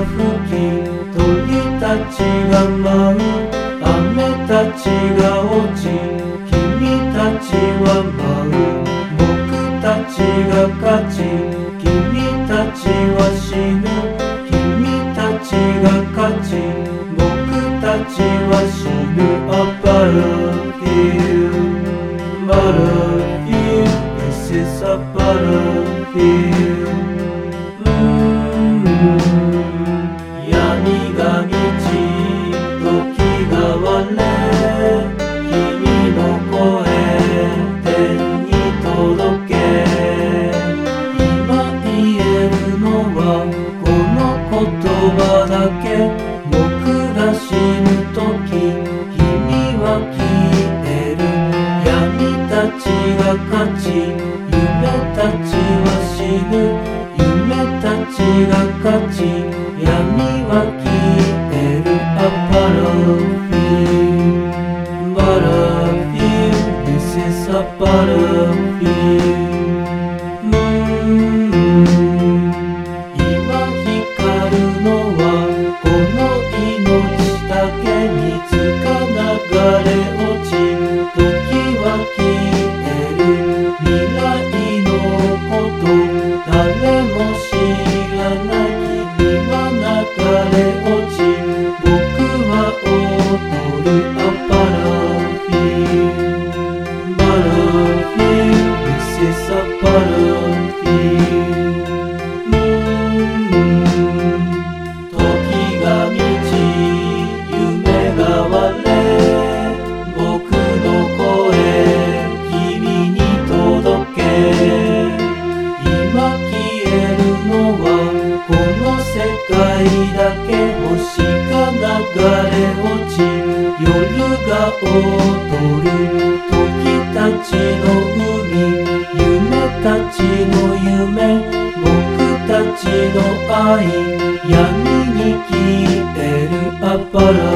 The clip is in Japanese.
吹き、鳥たちが舞う、雨たちが落ち、君たちは舞う、僕たちが勝ち、君たちは死ぬ、君たちが勝ち、僕たちは死ぬ。A battlefield, battlefield, this is a battlefield. 闇が満ち、時が割れ、君の声天に届け。今言えるのはこの言葉だけ。僕が死ぬ時、君は消える。闇たちが勝ち、夢たちは死ぬ。夢たちが勝ち、闇は消える。A battlefield, battlefield, this is a battlefield. 今光るのはこの命だけ。水が流れ落ち、時は消える。未来のこと誰も知らない。君は流れ落ち、僕は踊る。A battlefield, battlefield, this is a battlefield. 時が満ち、夢が割れ、僕の声君に届け。今消えるのはこの世界だけ。星が流れ落ち、夜が踊る。時たちの海、夢たちの夢、僕たちの愛、闇に消える。A battlefield,